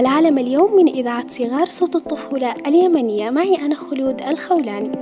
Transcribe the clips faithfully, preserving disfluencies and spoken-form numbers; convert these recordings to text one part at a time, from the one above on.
العالم اليوم من إذاعة صغار صوت الطفولة اليمنية، معي أنا خلود الخولاني.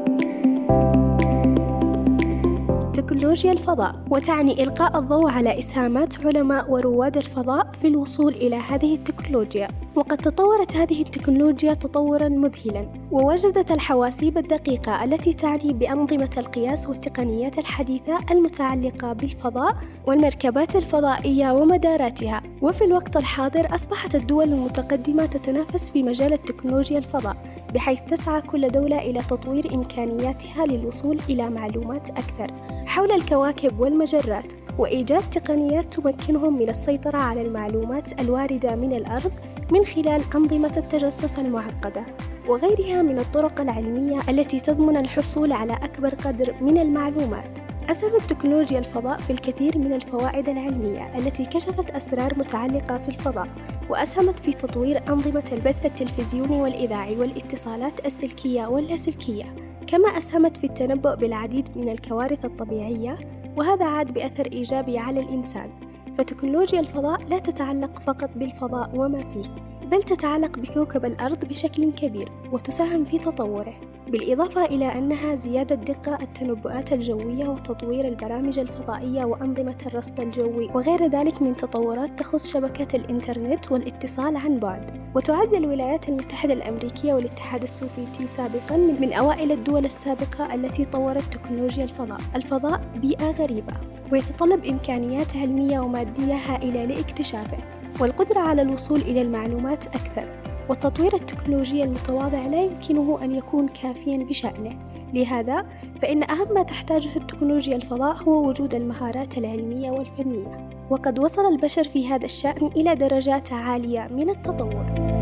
تكنولوجيا الفضاء، وتعني إلقاء الضوء على إسهامات علماء ورواد الفضاء في الوصول إلى هذه التكنولوجيا. وقد تطورت هذه التكنولوجيا تطوراً مذهلاً، ووجدت الحواسيب الدقيقة التي تعني بأنظمة القياس والتقنيات الحديثة المتعلقة بالفضاء والمركبات الفضائية ومداراتها. وفي الوقت الحاضر أصبحت الدول المتقدمة تتنافس في مجال التكنولوجيا الفضاء، بحيث تسعى كل دولة إلى تطوير إمكانياتها للوصول إلى معلومات أكثر حول الكواكب والمجرات، وإيجاد تقنيات تمكنهم من السيطرة على المعلومات الواردة من الأرض من خلال أنظمة التجسس المعقدة وغيرها من الطرق العلمية التي تضمن الحصول على أكبر قدر من المعلومات. أسهمت تكنولوجيا الفضاء في الكثير من الفوائد العلمية التي كشفت أسرار متعلقة في الفضاء، وأسهمت في تطوير أنظمة البث التلفزيوني والإذاعي والاتصالات السلكية واللاسلكية، كما أسهمت في التنبؤ بالعديد من الكوارث الطبيعية، وهذا عاد بأثر إيجابي على الإنسان. فتكنولوجيا الفضاء لا تتعلق فقط بالفضاء وما فيه، بل تتعلق بكوكب الأرض بشكل كبير وتساهم في تطوره، بالإضافة إلى أنها زيادة دقة التنبؤات الجوية وتطوير البرامج الفضائية وأنظمة الرصد الجوي وغير ذلك من تطورات تخص شبكة الإنترنت والاتصال عن بعد. وتعد الولايات المتحدة الأمريكية والاتحاد السوفيتي سابقاً من أوائل الدول السابقة التي طورت تكنولوجيا الفضاء. الفضاء بيئة غريبة، ويتطلب إمكانيات علمية ومادية هائلة لاكتشافه والقدرة على الوصول إلى المعلومات أكثر. والتطوير التكنولوجي المتواضع لا يمكنه أن يكون كافياً بشأنه، لهذا فإن أهم ما تحتاجه التكنولوجيا الفضاء هو وجود المهارات العلمية والفنية، وقد وصل البشر في هذا الشأن إلى درجات عالية من التطور.